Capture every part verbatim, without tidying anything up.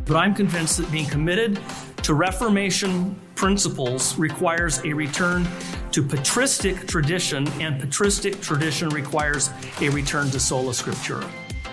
But I'm convinced that being committed to Reformation principles requires a return to patristic tradition, and patristic tradition requires a return to sola scriptura.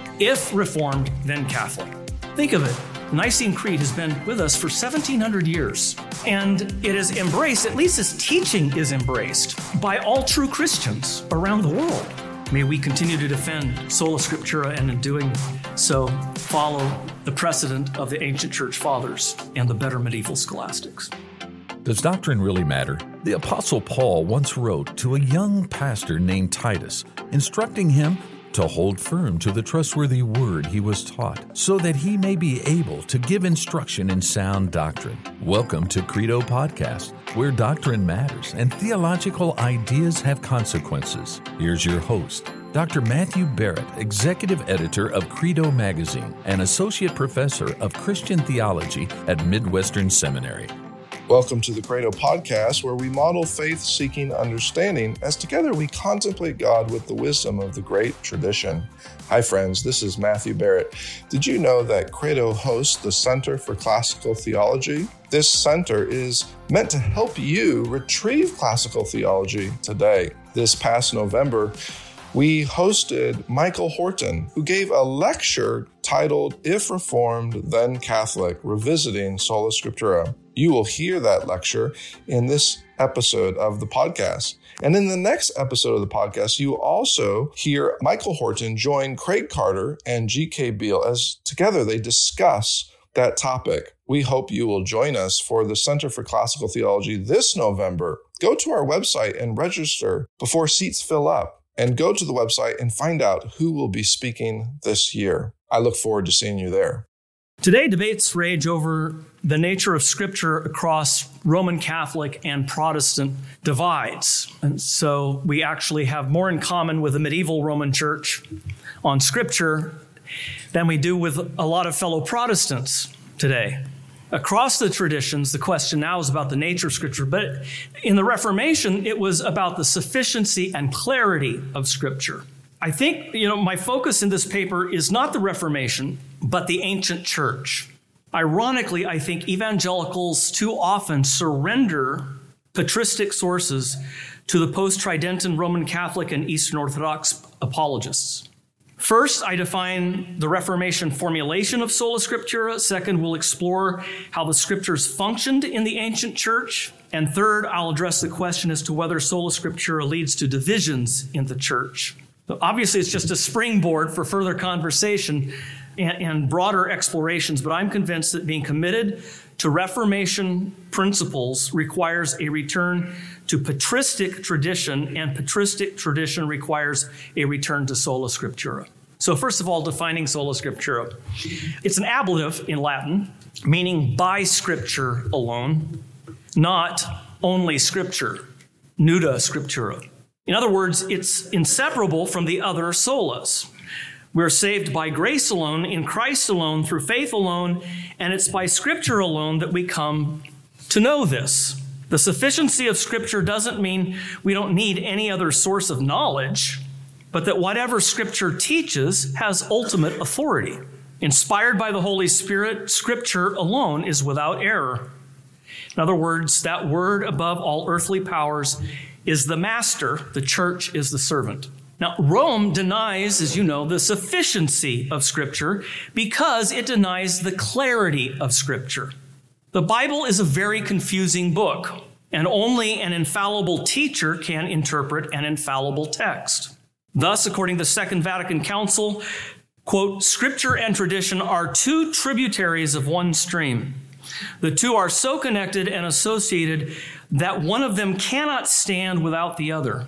If Reformed, then Catholic. Think of it. The Nicene Creed has been with us for seventeen hundred years, and it is embraced, at least its teaching is embraced, by all true Christians around the world. May we continue to defend sola scriptura, and in doing so, follow the precedent of the ancient church fathers and the better medieval scholastics. Does doctrine really matter? The Apostle Paul once wrote to a young pastor named Titus, instructing him to hold firm to the trustworthy word he was taught, so that he may be able to give instruction in sound doctrine. Welcome to Credo Podcast, where doctrine matters and theological ideas have consequences. Here's your host, Doctor Matthew Barrett, Executive Editor of Credo Magazine and Associate Professor of Christian Theology at Midwestern Seminary. Welcome to the Credo Podcast, where we model faith-seeking understanding as together we contemplate God with the wisdom of the great tradition. Hi friends, this is Matthew Barrett. Did you know that Credo hosts the Center for Classical Theology? This center is meant to help you retrieve classical theology today. This past November, we hosted Michael Horton, who gave a lecture titled, If Reformed, Then Catholic, Revisiting Sola Scriptura. You will hear that lecture in this episode of the podcast. And in the next episode of the podcast, you will also hear Michael Horton join Craig Carter and G K Beale as together they discuss that topic. We hope you will join us for the Center for Classical Theology this November. Go to our website and register before seats fill up, and go to the website and find out who will be speaking this year. I look forward to seeing you there. Today, debates rage over the nature of Scripture across Roman Catholic and Protestant divides. And so we actually have more in common with the medieval Roman Church on Scripture than we do with a lot of fellow Protestants today. Across the traditions, the question now is about the nature of Scripture, but in the Reformation, it was about the sufficiency and clarity of Scripture. I think, you know, my focus in this paper is not the Reformation, but the ancient church. Ironically, I think evangelicals too often surrender patristic sources to the post-Tridentan Roman Catholic and Eastern Orthodox apologists. First, I define the Reformation formulation of sola scriptura. Second, we'll explore how the scriptures functioned in the ancient church. And third, I'll address the question as to whether sola scriptura leads to divisions in the church. So obviously, it's just a springboard for further conversation and, and broader explorations, but I'm convinced that being committed to Reformation principles requires a return to patristic tradition, and patristic tradition requires a return to sola scriptura. So first of all, defining sola scriptura. It's an ablative in Latin, meaning by scripture alone, not only scripture, nuda scriptura. In other words, it's inseparable from the other solas. We're saved by grace alone, in Christ alone, through faith alone, and it's by Scripture alone that we come to know this. The sufficiency of Scripture doesn't mean we don't need any other source of knowledge, but that whatever Scripture teaches has ultimate authority. Inspired by the Holy Spirit, Scripture alone is without error. In other words, that word above all earthly powers is the master, the church is the servant. Now, Rome denies, as you know, the sufficiency of Scripture because it denies the clarity of Scripture. The Bible is a very confusing book, and only an infallible teacher can interpret an infallible text. Thus, according to the Second Vatican Council, quote, Scripture and tradition are two tributaries of one stream. The two are so connected and associated that one of them cannot stand without the other.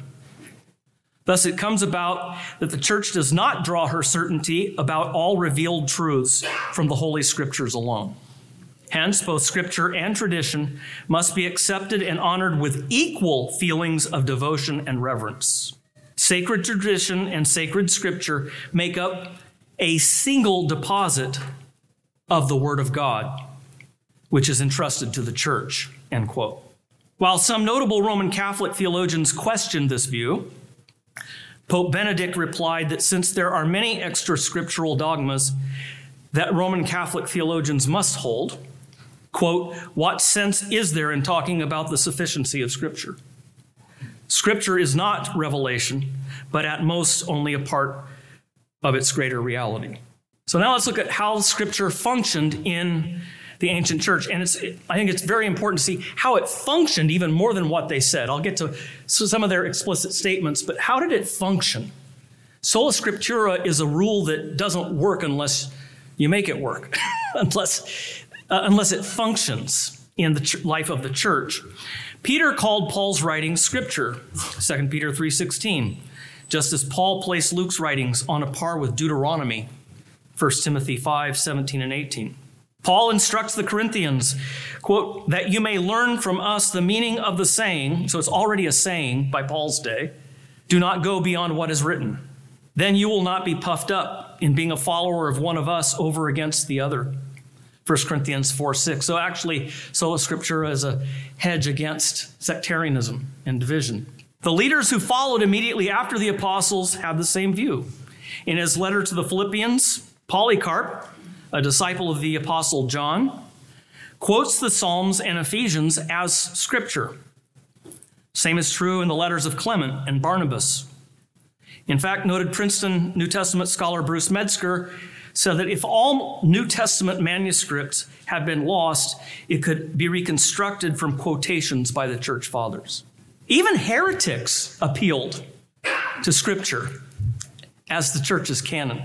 Thus, it comes about that the church does not draw her certainty about all revealed truths from the Holy Scriptures alone. Hence, both Scripture and tradition must be accepted and honored with equal feelings of devotion and reverence. Sacred tradition and sacred Scripture make up a single deposit of the Word of God, which is entrusted to the church, end quote. While some notable Roman Catholic theologians questioned this view, Pope Benedict replied that since there are many extra scriptural dogmas, that Roman Catholic theologians must hold. Quote, what sense is there in talking about the sufficiency of Scripture? Scripture is not revelation, but at most only a part of its greater reality. So now let's look at how Scripture functioned in the ancient church. And it's, I think it's very important to see how it functioned even more than what they said. I'll get to some of their explicit statements, but how did it function? Sola Scriptura is a rule that doesn't work unless you make it work, unless, uh, unless it functions in the ch- life of the church. Peter called Paul's writings Scripture, Second Peter three sixteen, just as Paul placed Luke's writings on a par with Deuteronomy, First Timothy five seventeen and eighteen. Paul instructs the Corinthians, quote, that you may learn from us the meaning of the saying, so it's already a saying by Paul's day, do not go beyond what is written. Then you will not be puffed up in being a follower of one of us over against the other. First Corinthians four six. So actually, Sola Scriptura is a hedge against sectarianism and division. The leaders who followed immediately after the apostles had the same view. In his letter to the Philippians, Polycarp, a disciple of the apostle John, quotes the Psalms and Ephesians as Scripture. Same is true in the letters of Clement and Barnabas. In fact, noted Princeton New Testament scholar Bruce Metzger said that if all New Testament manuscripts had been lost, it could be reconstructed from quotations by the church fathers. Even heretics appealed to Scripture as the church's canon.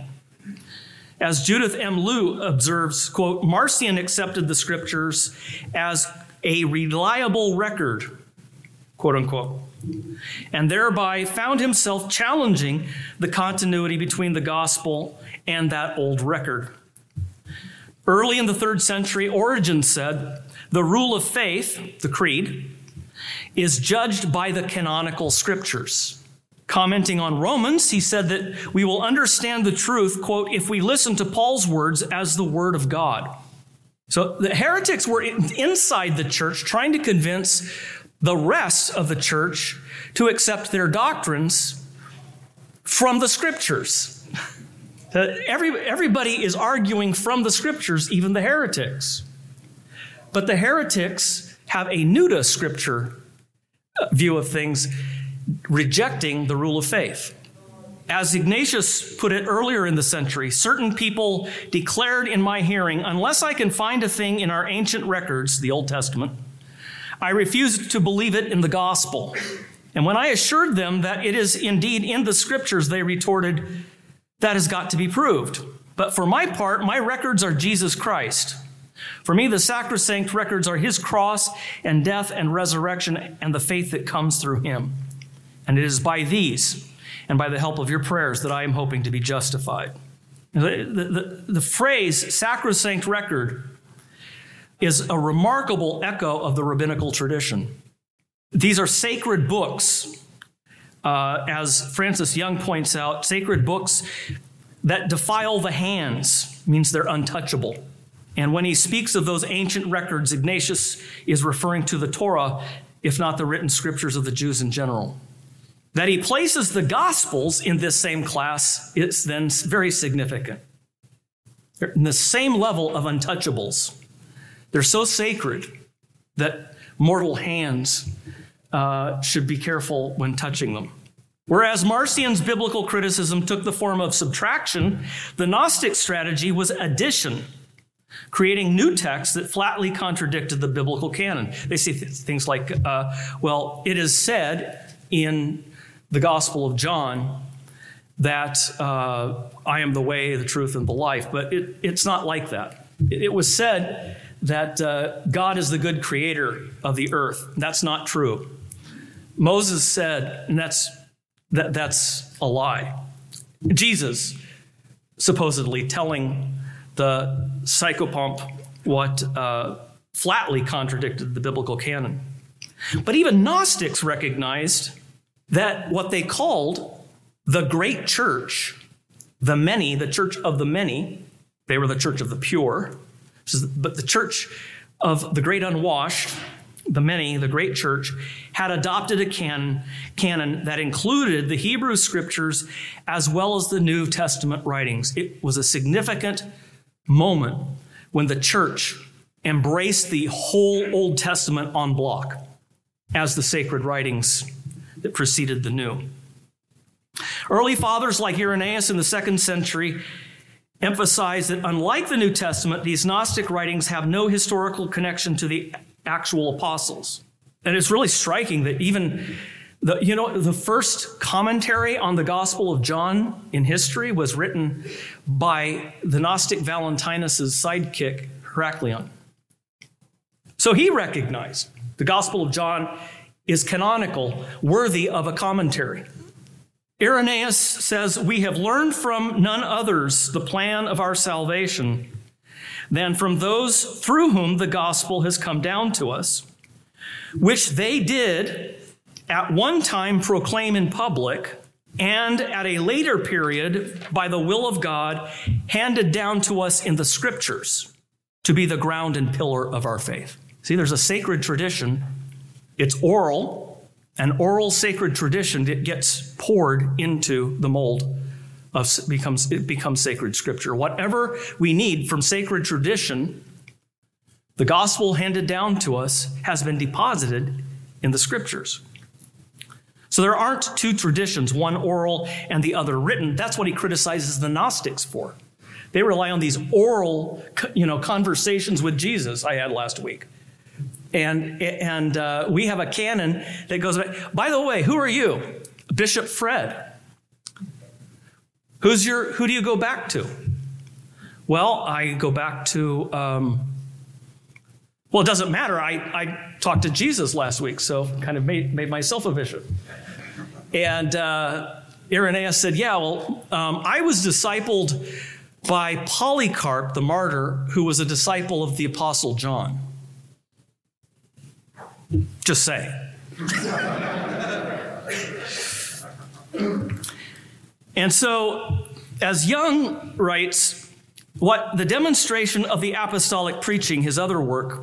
As Judith M. Liu observes, quote, Marcion accepted the Scriptures as a reliable record, quote unquote, and thereby found himself challenging the continuity between the gospel and that old record. Early in the third century, Origen said, the rule of faith, the creed, is judged by the canonical Scriptures. Commenting on Romans, he said that we will understand the truth, quote, if we listen to Paul's words as the word of God. So the heretics were inside the church trying to convince the rest of the church to accept their doctrines from the Scriptures. Every, everybody is arguing from the Scriptures, even the heretics. But the heretics have a new to Scripture view of things, rejecting the rule of faith. As Ignatius put it earlier in the century, certain people declared in my hearing, unless I can find a thing in our ancient records, the Old Testament, I refuse to believe it in the gospel. And when I assured them that it is indeed in the Scriptures, they retorted, that has got to be proved. But for my part, my records are Jesus Christ. For me, the sacrosanct records are his cross and death and resurrection and the faith that comes through him. And it is by these and by the help of your prayers that I am hoping to be justified. The, the, the, the phrase sacrosanct record is a remarkable echo of the rabbinical tradition. These are sacred books. Uh, as Francis Young points out, sacred books that defile the hands means they're untouchable. And when he speaks of those ancient records, Ignatius is referring to the Torah, if not the written scriptures of the Jews in general. That he places the Gospels in this same class is then very significant. They're in the same level of untouchables. They're so sacred that mortal hands uh, should be careful when touching them. Whereas Marcion's biblical criticism took the form of subtraction, the Gnostic strategy was addition, creating new texts that flatly contradicted the biblical canon. They say th- things like, uh, well, it is said in the Gospel of John that uh, I am the way, the truth, and the life, but it, it's not like that. It, it was said that uh, God is the good creator of the earth. That's not true. Moses said, and that's that, that's a lie. Jesus supposedly telling the psychopomp what uh, flatly contradicted the biblical canon. But even Gnostics recognized that what they called the great church, the many, the church of the many, they were the church of the pure, but the church of the great unwashed, the many, the great church, had adopted a canon, canon that included the Hebrew scriptures as well as the New Testament writings. It was a significant moment when the church embraced the whole Old Testament en bloc as the sacred writings that preceded the New. Early fathers like Irenaeus in the second century emphasized that unlike the New Testament, these Gnostic writings have no historical connection to the actual apostles. And it's really striking that even the, you know, the first commentary on the Gospel of John in history was written by the Gnostic Valentinus' sidekick, Heraclion. So he recognized the Gospel of John is canonical, worthy of a commentary. Irenaeus says, "We have learned from none others the plan of our salvation than from those through whom the gospel has come down to us, which they did at one time proclaim in public, and at a later period, by the will of God, handed down to us in the scriptures to be the ground and pillar of our faith." See, there's a sacred tradition. It's oral. An oral sacred tradition that gets poured into the mold of becomes it becomes sacred scripture. Whatever we need from sacred tradition, the gospel handed down to us has been deposited in the scriptures. So there aren't two traditions, one oral and the other written. That's what he criticizes the Gnostics for. They rely on these oral, you know, conversations with Jesus I had last week. And and uh, we have a canon that goes back. By the way, who are you? Bishop Fred. Who's your? Who do you go back to? Well, I go back to. Um, well, it doesn't matter. I, I talked to Jesus last week, so kind of made made myself a bishop. And uh, Irenaeus said, "Yeah, well, um, I was discipled by Polycarp, the martyr, who was a disciple of the Apostle John." Just say. And so, as Young writes, what the demonstration of the apostolic preaching, his other work,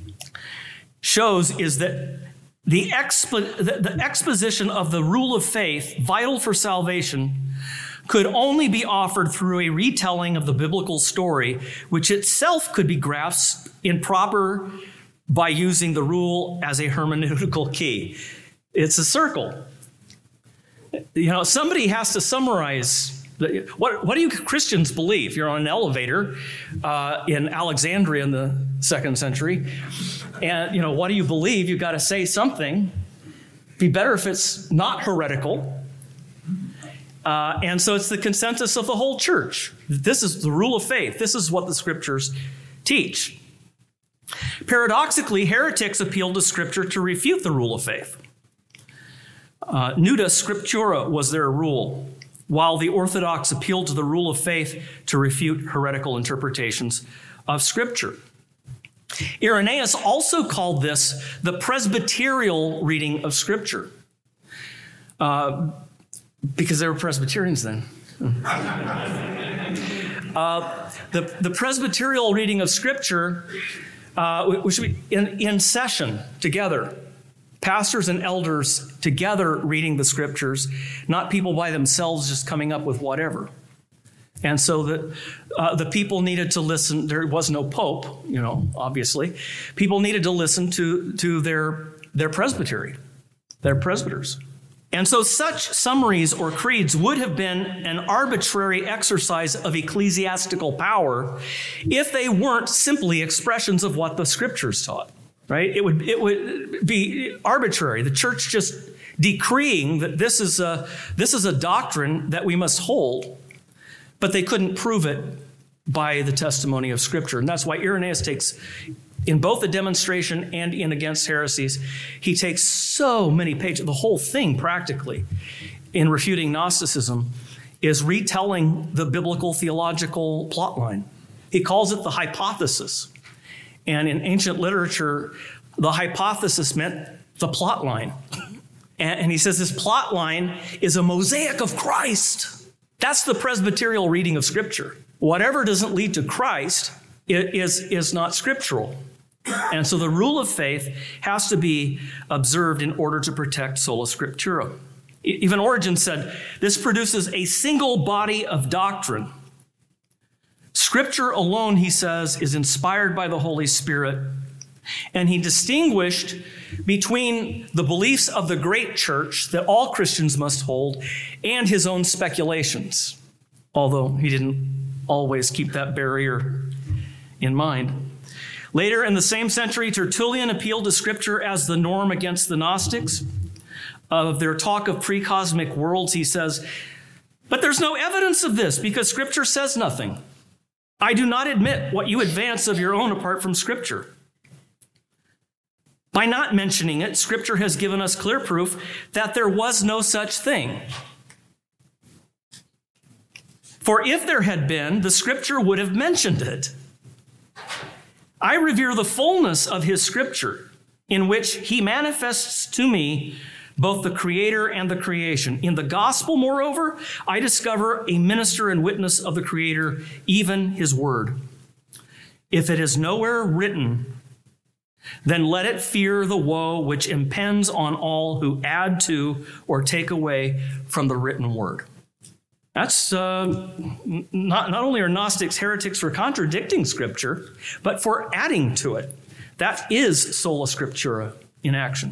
shows is that the, expo- the, the exposition of the rule of faith, vital for salvation, could only be offered through a retelling of the biblical story, which itself could be grasped in proper by using the rule as a hermeneutical key. It's a circle. You know, somebody has to summarize. The, what, what do you Christians believe? You're on an elevator uh, in Alexandria in the second century. And, you know, what do you believe? You've got to say something. It'd be better if it's not heretical. Uh, and so it's the consensus of the whole church. This is the rule of faith. This is what the scriptures teach. Paradoxically, heretics appealed to Scripture to refute the rule of faith. Uh, Nuda Scriptura was their rule, while the Orthodox appealed to the rule of faith to refute heretical interpretations of Scripture. Irenaeus also called this the Presbyterial reading of Scripture, uh, because they were Presbyterians then. uh, the, the Presbyterial reading of Scripture Uh, we should be in, in session together, pastors and elders together reading the scriptures, not people by themselves just coming up with whatever. And so the, uh, the people needed to listen. There was no pope, you know, obviously. People needed to listen to, to their, their presbytery, their presbyters. And so such summaries or creeds would have been an arbitrary exercise of ecclesiastical power if they weren't simply expressions of what the scriptures taught, right? It would, it would be arbitrary. The church just decreeing that this is a, this is a doctrine that we must hold, but they couldn't prove it by the testimony of Scripture. And that's why Irenaeus takes, in both the demonstration and in Against Heresies, he takes so many pages, the whole thing practically, in refuting Gnosticism, is retelling the biblical theological plotline. He calls it the hypothesis. And in ancient literature, the hypothesis meant the plotline. And, and he says this plotline is a mosaic of Christ. That's the Presbyterial reading of Scripture. Whatever doesn't lead to Christ is, is not scriptural. And so the rule of faith has to be observed in order to protect sola scriptura. Even Origen said, this produces a single body of doctrine. Scripture alone, he says, is inspired by the Holy Spirit. And he distinguished between the beliefs of the great church that all Christians must hold and his own speculations, although he didn't always keep that barrier in mind. Later in the same century, Tertullian appealed to Scripture as the norm against the Gnostics. Of their talk of pre-cosmic worlds, he says, "But there's no evidence of this because Scripture says nothing. I do not admit what you advance of your own apart from Scripture. By not mentioning it, Scripture has given us clear proof that there was no such thing. For if there had been, the Scripture would have mentioned it. I revere the fullness of his Scripture, in which he manifests to me both the Creator and the creation. In the gospel, moreover, I discover a minister and witness of the Creator, even his word. If it is nowhere written, then let it fear the woe which impends on all who add to or take away from the written word." That's uh, not, not only are Gnostics heretics for contradicting Scripture, but for adding to it. That is sola scriptura in action.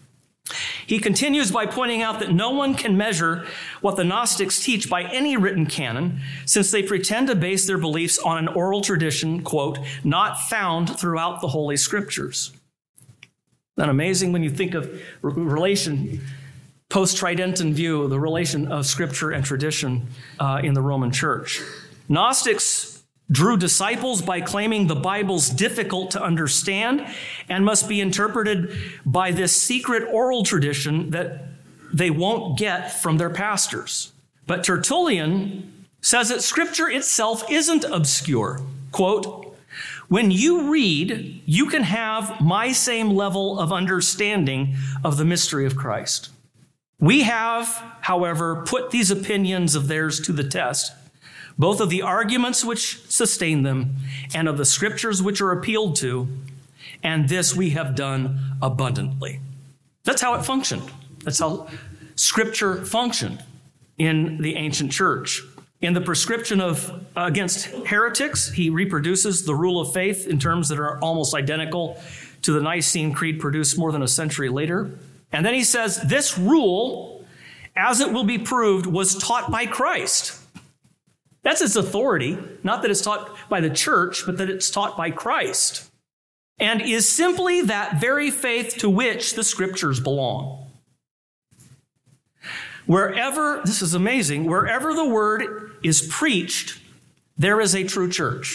He continues by pointing out that no one can measure what the Gnostics teach by any written canon, since they pretend to base their beliefs on an oral tradition, quote, not found throughout the Holy Scriptures. Isn't that amazing when you think of relation, post-Tridentan view, the relation of Scripture and tradition uh, in the Roman Church? Gnostics drew disciples by claiming the Bible's difficult to understand and must be interpreted by this secret oral tradition that they won't get from their pastors. But Tertullian says that Scripture itself isn't obscure. Quote, "When you read, you can have my same level of understanding of the mystery of Christ. We have, however, put these opinions of theirs to the test, both of the arguments which sustain them and of the Scriptures which are appealed to, and this we have done abundantly." That's how it functioned. That's how Scripture functioned in the ancient church. In the prescription of uh, against heretics, he reproduces the rule of faith in terms that are almost identical to the Nicene Creed produced more than a century later. And then he says, this rule, as it will be proved, was taught by Christ. That's its authority, not that it's taught by the church, but that it's taught by Christ, and is simply that very faith to which the Scriptures belong. Wherever, this is amazing, wherever the word is preached, there is a true church.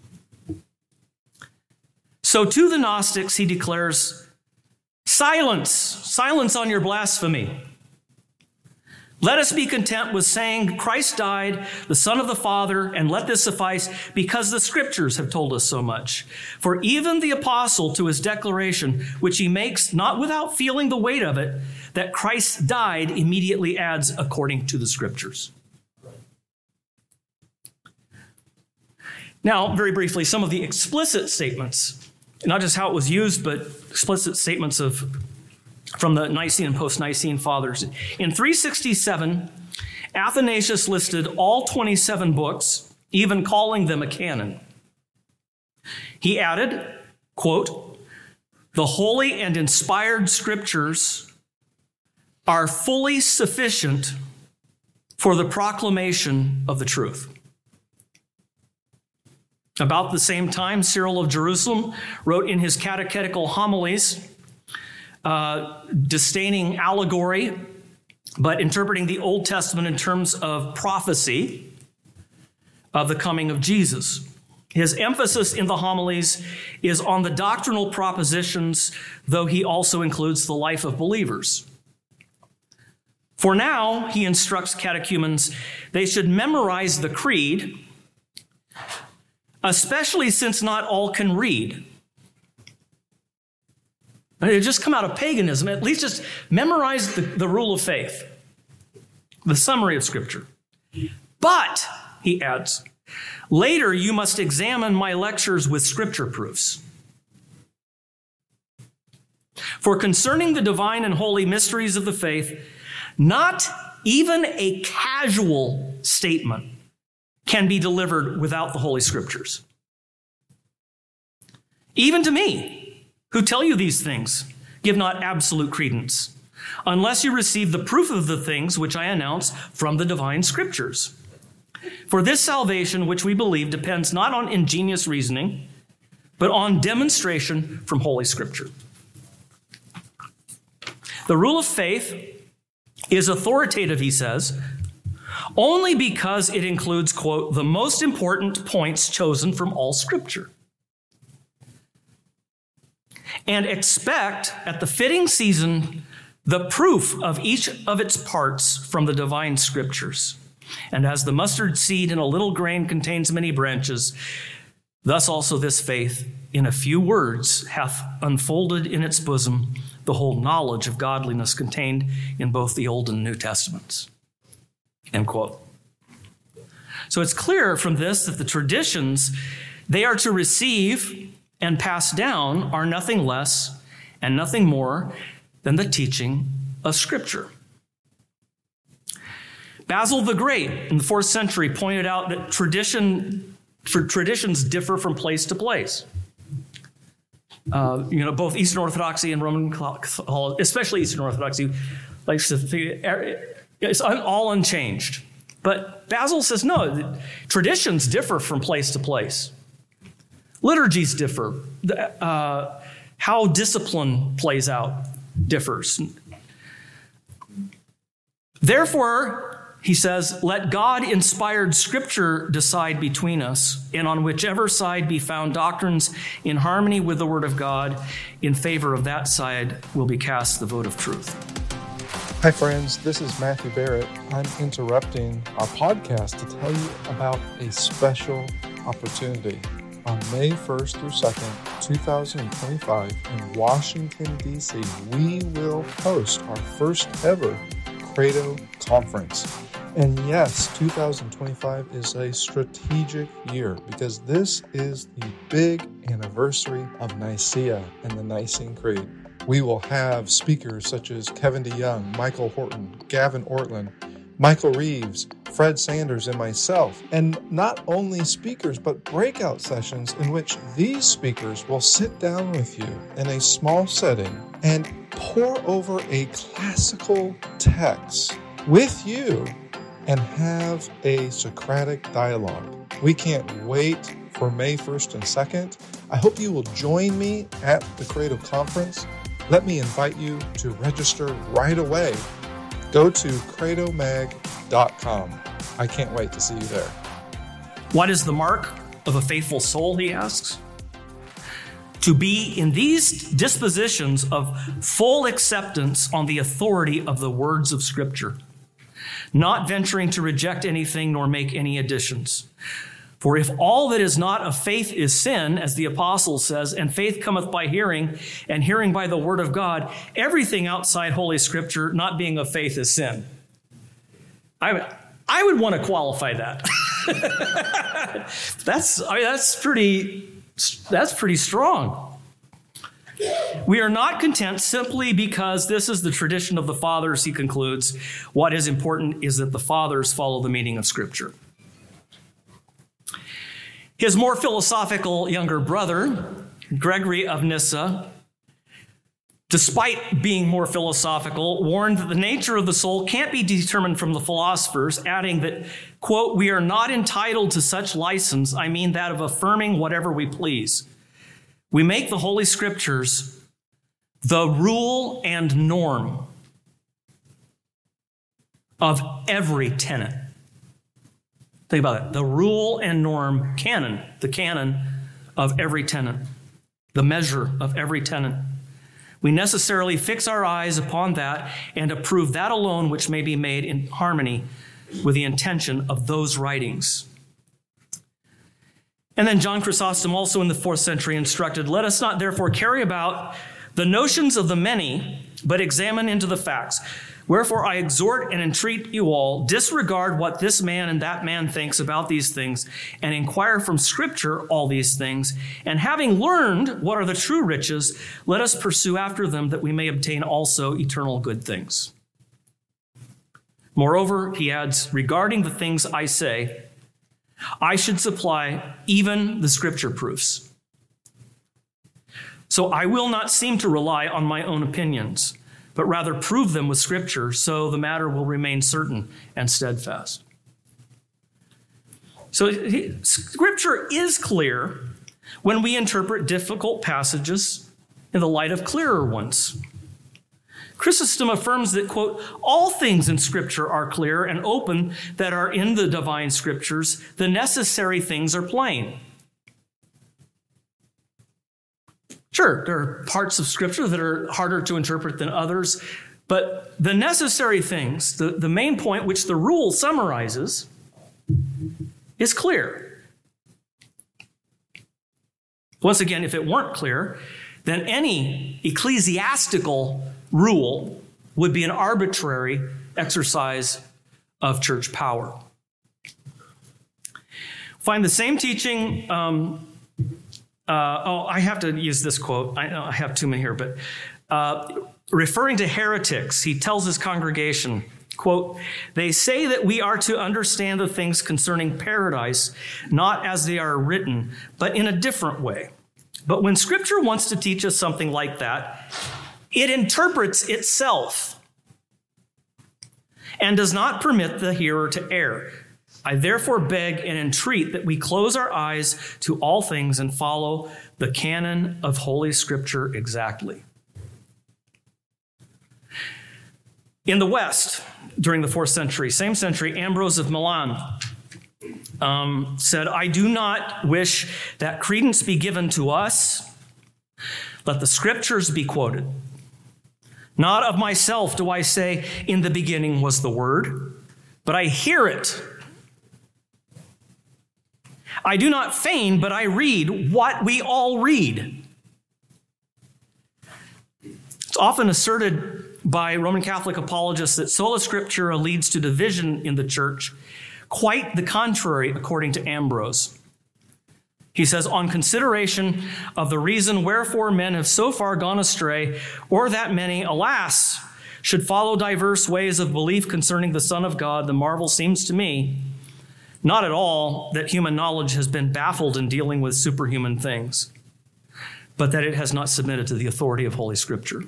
So to the Gnostics, he declares, silence, silence on your blasphemy. Let us be content with saying Christ died, the Son of the Father, and let this suffice because the Scriptures have told us so much. For even the apostle to his declaration, which he makes not without feeling the weight of it, that Christ died, immediately adds according to the Scriptures. Now, very briefly, some of the explicit statements, not just how it was used, but explicit statements of from the Nicene and post-Nicene fathers. In three sixty-seven, Athanasius listed all twenty-seven books, even calling them a canon. He added, quote, "The holy and inspired Scriptures are fully sufficient for the proclamation of the truth." About the same time, Cyril of Jerusalem wrote in his catechetical homilies, Uh, disdaining allegory, but interpreting the Old Testament in terms of prophecy of the coming of Jesus. His emphasis in the homilies is on the doctrinal propositions, though he also includes the life of believers. For now, he instructs catechumens they should memorize the creed, especially since not all can read. It just come out of paganism. At least just memorize the, the rule of faith, the summary of Scripture. But, he adds, later you must examine my lectures with Scripture proofs. For concerning the divine and holy mysteries of the faith, not even a casual statement can be delivered without the Holy Scriptures. Even to me, who tell you these things, give not absolute credence, unless you receive the proof of the things which I announce from the divine Scriptures. For this salvation which we believe depends not on ingenious reasoning, but on demonstration from Holy Scripture. The rule of faith is authoritative, he says, only because it includes, quote, the most important points chosen from all Scripture. And expect at the fitting season the proof of each of its parts from the divine Scriptures. And as the mustard seed in a little grain contains many branches, thus also this faith, in a few words, hath unfolded in its bosom the whole knowledge of godliness contained in both the Old and New Testaments. End quote. So it's clear from this that the traditions they are to receive and pass down are nothing less and nothing more than the teaching of Scripture. Basil the Great in the fourth century pointed out that tradition, traditions differ from place to place. Uh, you know, both Eastern Orthodoxy and Roman Catholicism, especially Eastern Orthodoxy, likes to think it's all unchanged. But Basil says, no, traditions differ from place to place. Liturgies differ. Uh, how discipline plays out differs. Therefore, he says, let God-inspired Scripture decide between us, and on whichever side be found doctrines in harmony with the Word of God, in favor of that side will be cast the vote of truth. Hi, friends. This is Matthew Barrett. I'm interrupting our podcast to tell you about a special opportunity. On May first through second, twenty twenty-five, in Washington, D C, we will host our first ever Credo Conference. And yes, two thousand twenty-five is a strategic year because this is the big anniversary of Nicaea and the Nicene Creed. We will have speakers such as Kevin DeYoung, Michael Horton, Gavin Ortlund, Michael Reeves, Fred Sanders, and myself. And not only speakers, but breakout sessions in which these speakers will sit down with you in a small setting and pour over a classical text with you and have a Socratic dialogue. We can't wait for May first and second. I hope you will join me at the Credo Conference. Let me invite you to register right away. Go to credo mag dot com. I can't wait to see you there. What is the mark of a faithful soul, he asks? To be in these dispositions of full acceptance on the authority of the words of Scripture, not venturing to reject anything nor make any additions. For if all that is not of faith is sin, as the apostle says, and faith cometh by hearing, and hearing by the word of God, everything outside Holy Scripture not being of faith is sin. I, I would want to qualify that. that's I mean, that's pretty that's pretty strong. We are not content simply because this is the tradition of the fathers, he concludes. What is important is that the fathers follow the meaning of Scripture. His more philosophical younger brother, Gregory of Nyssa, despite being more philosophical, warned that the nature of the soul can't be determined from the philosophers, adding that, quote, we are not entitled to such license, I mean that of affirming whatever we please. We make the Holy Scriptures the rule and norm of every tenet. Think about it. The rule and norm canon, the canon of every tenet, the measure of every tenet. We necessarily fix our eyes upon that and approve that alone which may be made in harmony with the intention of those writings. And then John Chrysostom, also in the fourth century, instructed, let us not therefore carry about the notions of the many, but examine into the facts. Wherefore I exhort and entreat you all, disregard what this man and that man thinks about these things, and inquire from Scripture all these things. And having learned what are the true riches, let us pursue after them, that we may obtain also eternal good things. Moreover, he adds, regarding the things I say, I should supply even the scripture proofs. So I will not seem to rely on my own opinions, but rather prove them with scripture, so the matter will remain certain and steadfast. So scripture is clear when we interpret difficult passages in the light of clearer ones. Chrysostom affirms that, quote, all things in Scripture are clear and open that are in the divine Scriptures. The necessary things are plain. Sure, there are parts of Scripture that are harder to interpret than others, but the necessary things, the, the main point which the rule summarizes, is clear. Once again, if it weren't clear, then any ecclesiastical rule would be an arbitrary exercise of church power. Find the same teaching. Um, uh, oh, I have to use this quote. I, I have too many here, but uh, referring to heretics, he tells his congregation, quote, they say that we are to understand the things concerning paradise, not as they are written, but in a different way. But when Scripture wants to teach us something like that, it interprets itself and does not permit the hearer to err. I therefore beg and entreat that we close our eyes to all things and follow the canon of Holy Scripture exactly. In the West, during the fourth century, same century, Ambrose of Milan um, said, I do not wish that credence be given to us. Let the Scriptures be quoted. Not of myself do I say, in the beginning was the Word, but I hear it. I do not feign, but I read what we all read. It's often asserted by Roman Catholic apologists that sola scriptura leads to division in the church. Quite the contrary, according to Ambrose. He says, on consideration of the reason wherefore men have so far gone astray, or that many, alas, should follow diverse ways of belief concerning the Son of God, the marvel seems to me not at all that human knowledge has been baffled in dealing with superhuman things, but that it has not submitted to the authority of Holy Scripture.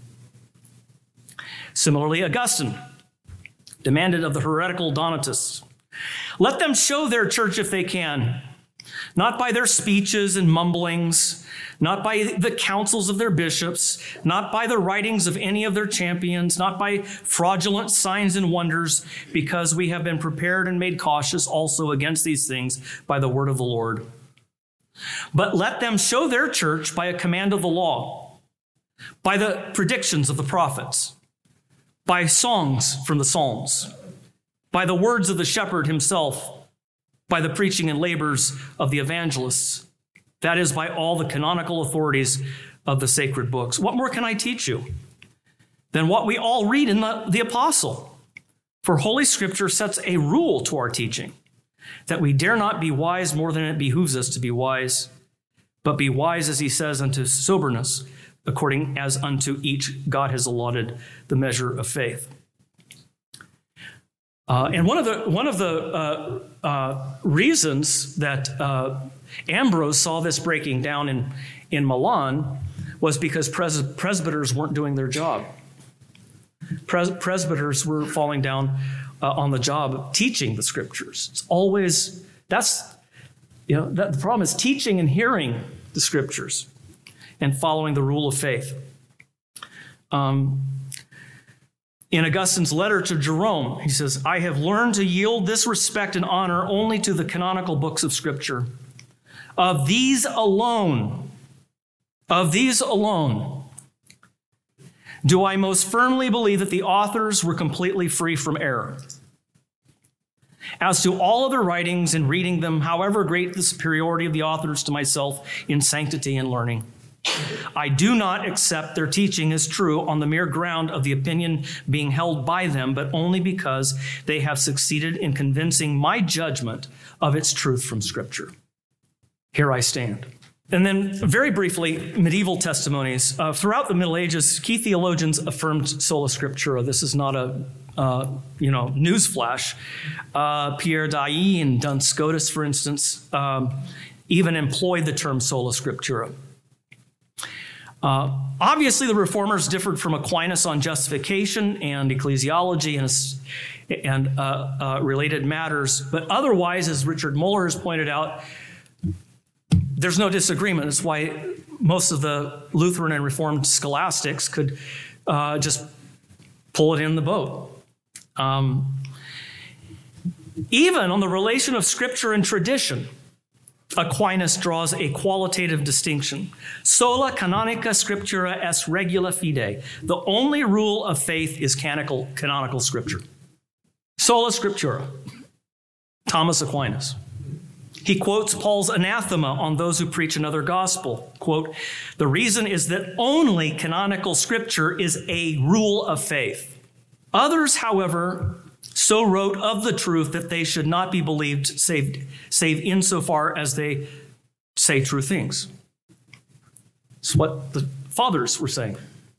Similarly, Augustine demanded of the heretical Donatists, let them show their church if they can, not by their speeches and mumblings, not by the counsels of their bishops, not by the writings of any of their champions, not by fraudulent signs and wonders, because we have been prepared and made cautious also against these things by the word of the Lord. But let them show their church by a command of the law, by the predictions of the prophets, by songs from the Psalms, by the words of the shepherd himself, by the preaching and labors of the evangelists, that is, by all the canonical authorities of the sacred books. What more can I teach you than what we all read in the, the apostle? For Holy Scripture sets a rule to our teaching, that we dare not be wise more than it behooves us to be wise, but be wise, as he says, unto soberness, according as unto each God has allotted the measure of faith. Uh, and one of the one of the uh, uh, reasons that uh, Ambrose saw this breaking down in, in Milan was because pres- presbyters weren't doing their job. Pres- presbyters were falling down uh, on the job of teaching the Scriptures. It's always, that's, you know, that, the problem is teaching and hearing the Scriptures and following the rule of faith. Um, In Augustine's letter to Jerome, he says, I have learned to yield this respect and honor only to the canonical books of Scripture. Of these alone, of these alone, do I most firmly believe that the authors were completely free from error. As to all other writings and reading them, however great the superiority of the authors to myself in sanctity and learning, I do not accept their teaching as true on the mere ground of the opinion being held by them, but only because they have succeeded in convincing my judgment of its truth from Scripture. Here I stand. And then very briefly, medieval testimonies. Uh, throughout the Middle Ages, key theologians affirmed sola scriptura. This is not a uh, you know newsflash. Uh, Pierre Dailly and Duns Scotus, for instance, um, even employed the term sola scriptura. Uh, obviously, the Reformers differed from Aquinas on justification and ecclesiology and, and uh, uh, related matters. But otherwise, as Richard Muller has pointed out, there's no disagreement. That's why most of the Lutheran and Reformed scholastics could uh, just pull it in the boat. Um, even on the relation of Scripture and tradition, Aquinas draws a qualitative distinction. Sola canonica scriptura est regula fide. The only rule of faith is canonical, canonical Scripture. Sola scriptura. Thomas Aquinas. He quotes Paul's anathema on those who preach another gospel. Quote, the reason is that only canonical Scripture is a rule of faith. Others, however, so wrote of the truth that they should not be believed save, save insofar as they say true things. It's what the fathers were saying.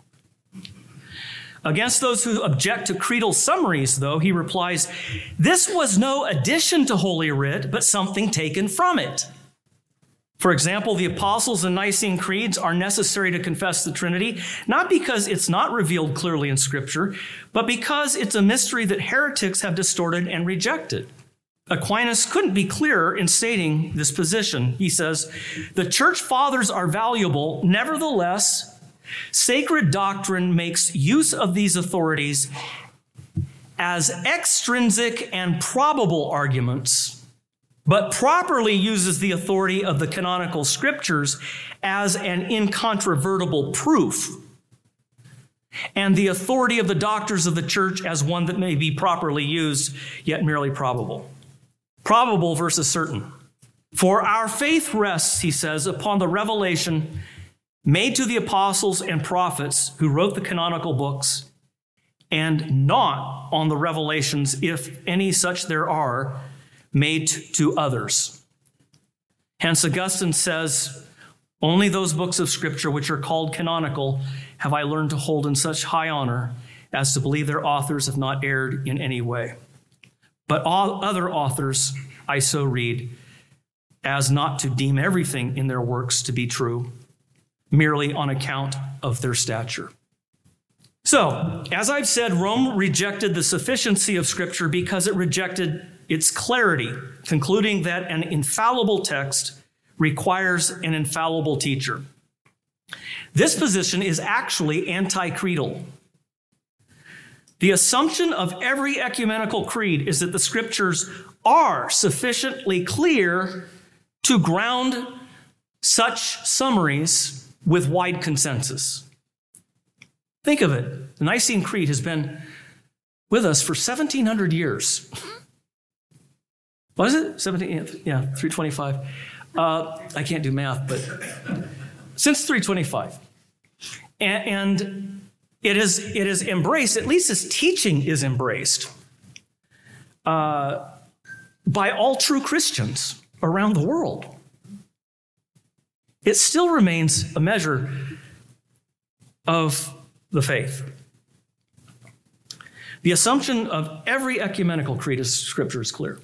Against those who object to creedal summaries, though, he replies, this was no addition to Holy Writ, but something taken from it. For example, the Apostles' and Nicene creeds are necessary to confess the Trinity, not because it's not revealed clearly in Scripture, but because it's a mystery that heretics have distorted and rejected. Aquinas couldn't be clearer in stating this position. He says, the church fathers are valuable, nevertheless, sacred doctrine makes use of these authorities as extrinsic and probable arguments, but properly uses the authority of the canonical Scriptures as an incontrovertible proof, and the authority of the doctors of the church as one that may be properly used, yet merely probable. Probable versus certain. For our faith rests, he says, upon the revelation made to the apostles and prophets who wrote the canonical books, and not on the revelations, if any such there are, made to others. Hence, Augustine says, only those books of Scripture which are called canonical have I learned to hold in such high honor as to believe their authors have not erred in any way. But all other authors I so read as not to deem everything in their works to be true, merely on account of their stature. So, as I've said, Rome rejected the sufficiency of Scripture because it rejected its clarity, concluding that an infallible text requires an infallible teacher. This position is actually anti-creedal. The assumption of every ecumenical creed is that the Scriptures are sufficiently clear to ground such summaries with wide consensus. Think of it. The Nicene Creed has been with us for seventeen hundred years. What is it? seventeen, yeah, three twenty-five. Uh, I can't do math, but since three twenty-five. And, and it is it is embraced, at least its teaching is embraced, uh, by all true Christians around the world. It still remains a measure of the faith. The assumption of every ecumenical creed is Scripture is clear.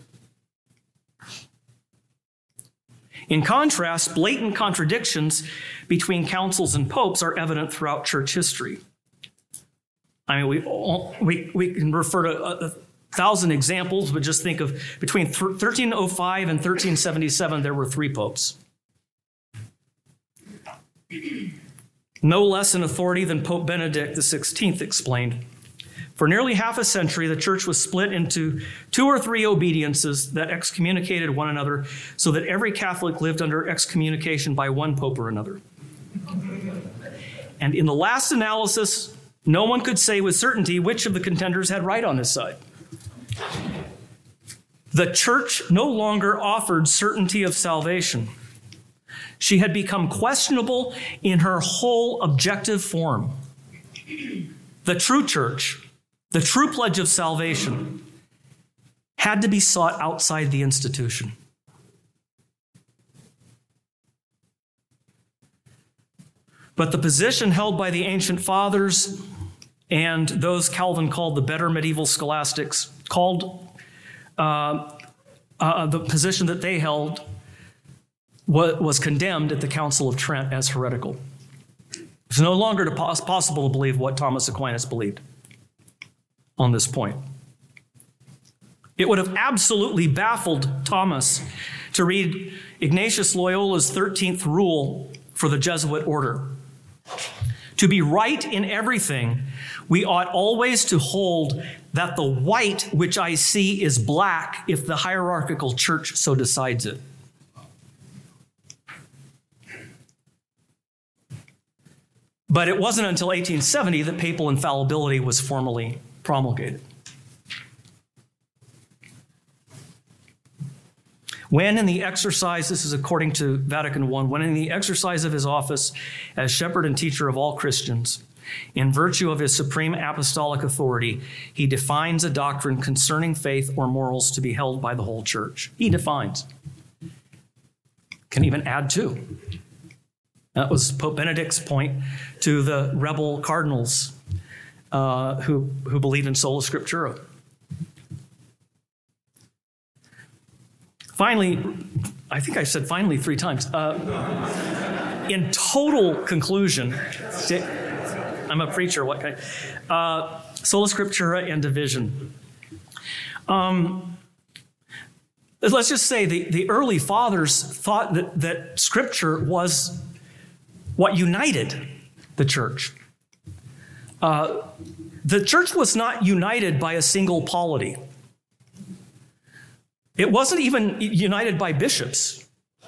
In contrast, blatant contradictions between councils and popes are evident throughout church history. I mean, we we, we can refer to a, a thousand examples, but just think of between thirteen oh five and thirteen seventy-seven, there were three popes. No less in authority than Pope Benedict the sixteenth explained. For nearly half a century, the church was split into two or three obediences that excommunicated one another, so that every Catholic lived under excommunication by one pope or another. And in the last analysis, no one could say with certainty which of the contenders had right on his side. The church no longer offered certainty of salvation. She had become questionable in her whole objective form. The true church, the true pledge of salvation, had to be sought outside the institution. But the position held by the ancient fathers and those Calvin called the better medieval scholastics called uh, uh, the position that they held was, was condemned at the Council of Trent as heretical. It's no longer to pos- possible to believe what Thomas Aquinas believed on this point. It would have absolutely baffled Thomas to read Ignatius Loyola's thirteenth rule for the Jesuit order. To be right in everything, we ought always to hold that the white which I see is black if the hierarchical church so decides it. But it wasn't until eighteen seventy that papal infallibility was formally promulgated. When in the exercise, this is according to Vatican I, when in the exercise of his office as shepherd and teacher of all Christians, in virtue of his supreme apostolic authority, he defines a doctrine concerning faith or morals to be held by the whole church. He defines. Can even add to. That was Pope Benedict's point to the rebel cardinals uh, who, who believe in sola scriptura. Finally, I think I said finally three times. Uh, in total conclusion, I'm a preacher, what kind? Uh, sola scriptura and division. Um, let's just say the, the early fathers thought that, that scripture was what united the church. Uh, the church was not united by a single polity. It wasn't even united by bishops,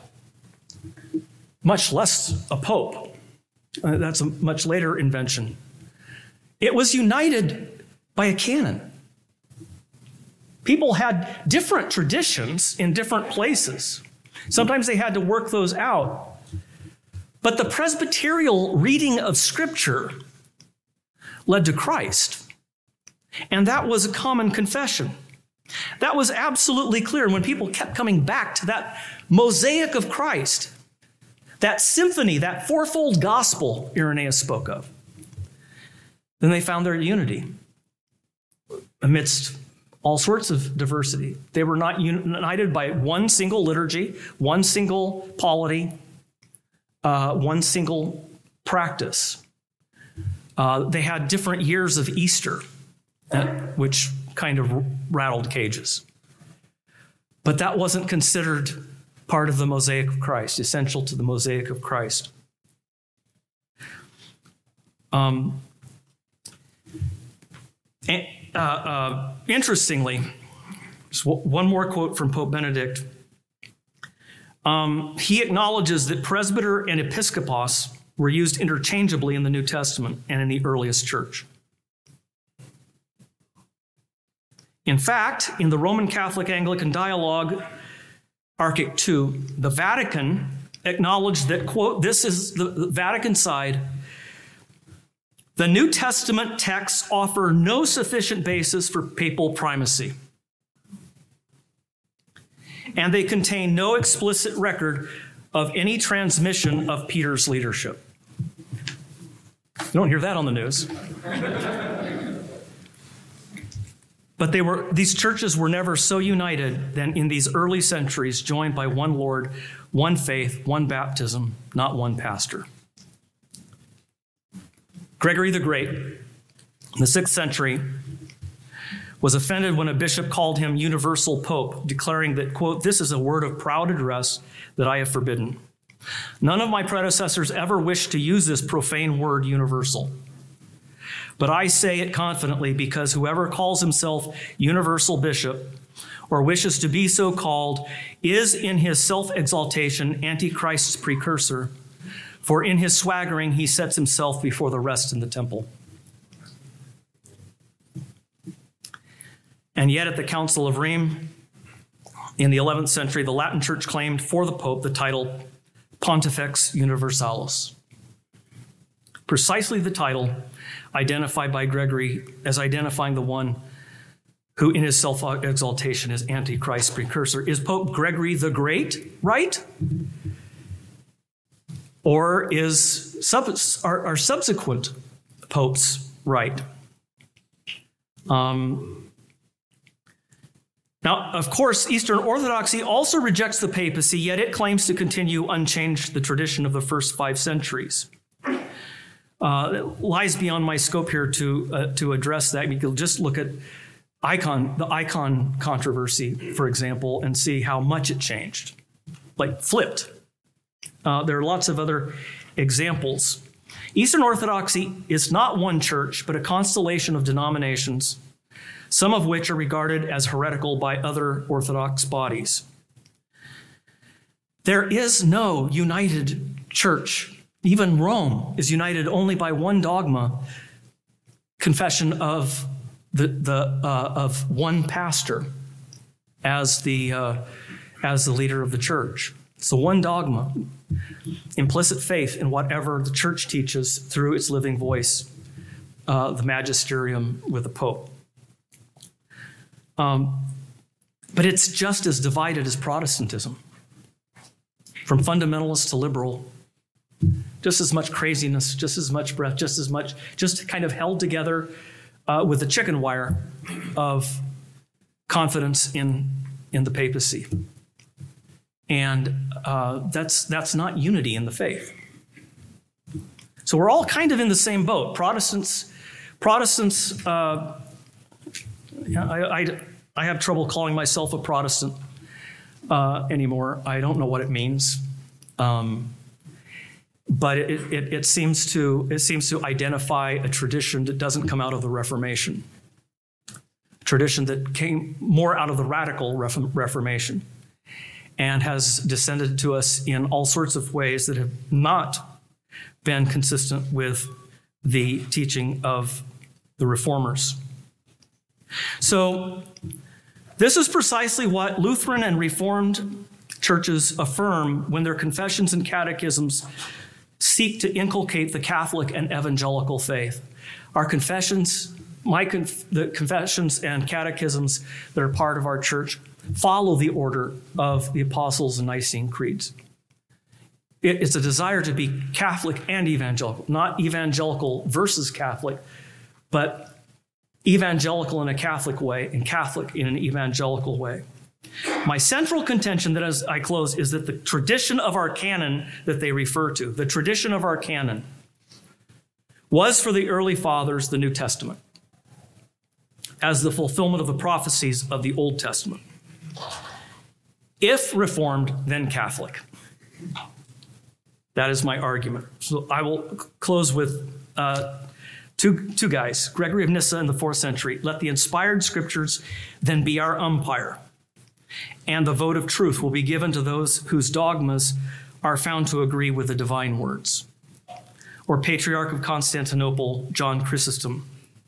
much less a pope. Uh, that's a much later invention. It was united by a canon. People had different traditions in different places. Sometimes they had to work those out. But the presbyterial reading of Scripture led to Christ. And that was a common confession. That was absolutely clear. And when people kept coming back to that mosaic of Christ, that symphony, that fourfold gospel Irenaeus spoke of, then they found their unity amidst all sorts of diversity. They were not united by one single liturgy, one single polity, uh, one single practice. Uh, they had different years of Easter, uh, which kind of rattled cages. But that wasn't considered part of the mosaic of Christ, essential to the mosaic of Christ. Um, and, uh, uh, interestingly, just one more quote from Pope Benedict. Um, he acknowledges that presbyter and episkopos were used interchangeably in the New Testament and in the earliest church. In fact, in the Roman Catholic Anglican Dialogue, Archic two, the Vatican acknowledged that, quote, this is the Vatican side, the New Testament texts offer no sufficient basis for papal primacy, and they contain no explicit record of any transmission of Peter's leadership. You don't hear that on the news. But they were; these churches were never so united than in these early centuries, joined by one Lord, one faith, one baptism, not one pastor. Gregory the Great, in the sixth century, was offended when a bishop called him universal pope, declaring that, quote, this is a word of proud address that I have forbidden. None of my predecessors ever wished to use this profane word universal. But I say it confidently because whoever calls himself universal bishop or wishes to be so called is in his self-exaltation Antichrist's precursor, for in his swaggering he sets himself before the rest in the temple. And yet at the Council of Rheims in the eleventh century, the Latin Church claimed for the Pope the title Pontifex Universalis. Precisely the title identified by Gregory as identifying the one who in his self-exaltation is Antichrist's precursor. Is Pope Gregory the Great right? Or is sub, are, are subsequent popes right? Um, now, of course, Eastern Orthodoxy also rejects the papacy, yet it claims to continue unchanged the tradition of the first five centuries. Uh, it lies beyond my scope here to uh, to address that. You can just look at icon the icon controversy, for example, and see how much it changed, like flipped. Uh, there are lots of other examples. Eastern Orthodoxy is not one church, but a constellation of denominations, some of which are regarded as heretical by other Orthodox bodies. There is no united church. Even Rome is united only by one dogma, confession of the, the uh, of one pastor as the uh, as the leader of the church. It's the one dogma, implicit faith in whatever the church teaches through its living voice, uh, the magisterium with the Pope. Um, but it's just as divided as Protestantism, from fundamentalist to liberal. Just as much craziness, just as much breath, just as much, just kind of held together uh, with the chicken wire of confidence in in the papacy. And uh, that's that's not unity in the faith. So we're all kind of in the same boat. Protestants, Protestants. Uh, I, I I have trouble calling myself a Protestant uh, anymore. I don't know what it means. Um, But it, it, it seems to it seems to identify a tradition that doesn't come out of the Reformation, a tradition that came more out of the radical Reformation, and has descended to us in all sorts of ways that have not been consistent with the teaching of the Reformers. So this is precisely what Lutheran and Reformed churches affirm when their confessions and catechisms seek to inculcate the Catholic and evangelical faith. Our confessions, my conf- the confessions and catechisms that are part of our church follow the order of the Apostles' and Nicene creeds. It, it's a desire to be Catholic and evangelical, not evangelical versus Catholic, but evangelical in a Catholic way and Catholic in an evangelical way. My central contention that as I close is that the tradition of our canon that they refer to, the tradition of our canon, was for the early fathers the New Testament as the fulfillment of the prophecies of the Old Testament. If Reformed, then Catholic. That is my argument. So I will close with uh, two, two guys, Gregory of Nyssa in the fourth century. Let the inspired scriptures then be our umpire, and the vote of truth will be given to those whose dogmas are found to agree with the divine words. Or Patriarch of Constantinople, John Chrysostom.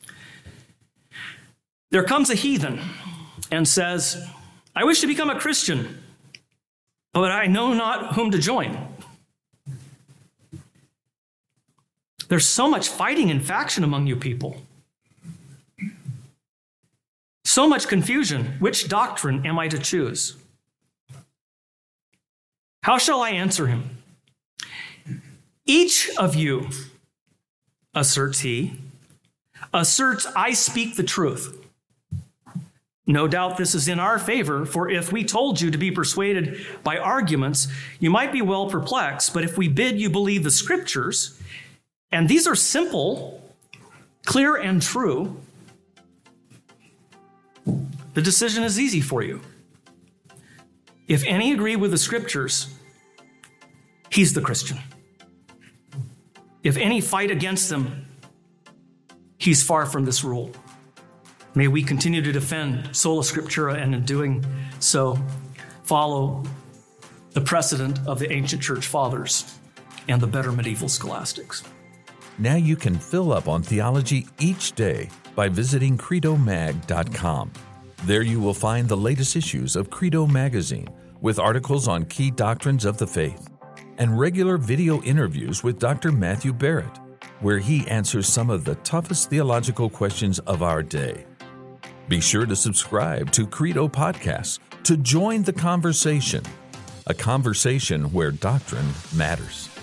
There comes a heathen and says, I wish to become a Christian, but I know not whom to join. There's so much fighting and faction among you people. So much confusion. Which doctrine am I to choose? How shall I answer him? Each of you, asserts he, asserts I speak the truth. No doubt this is in our favor, for if we told you to be persuaded by arguments, you might be well perplexed. But if we bid you believe the scriptures, and these are simple, clear, and true, the decision is easy for you. If any agree with the scriptures, he's the Christian. If any fight against them, he's far from this rule. May we continue to defend sola scriptura, and in doing so, follow the precedent of the ancient church fathers and the better medieval scholastics. Now you can fill up on theology each day by visiting credo mag dot com. There you will find the latest issues of Credo Magazine with articles on key doctrines of the faith and regular video interviews with Doctor Matthew Barrett, where he answers some of the toughest theological questions of our day. Be sure to subscribe to Credo Podcasts to join the conversation, a conversation where doctrine matters.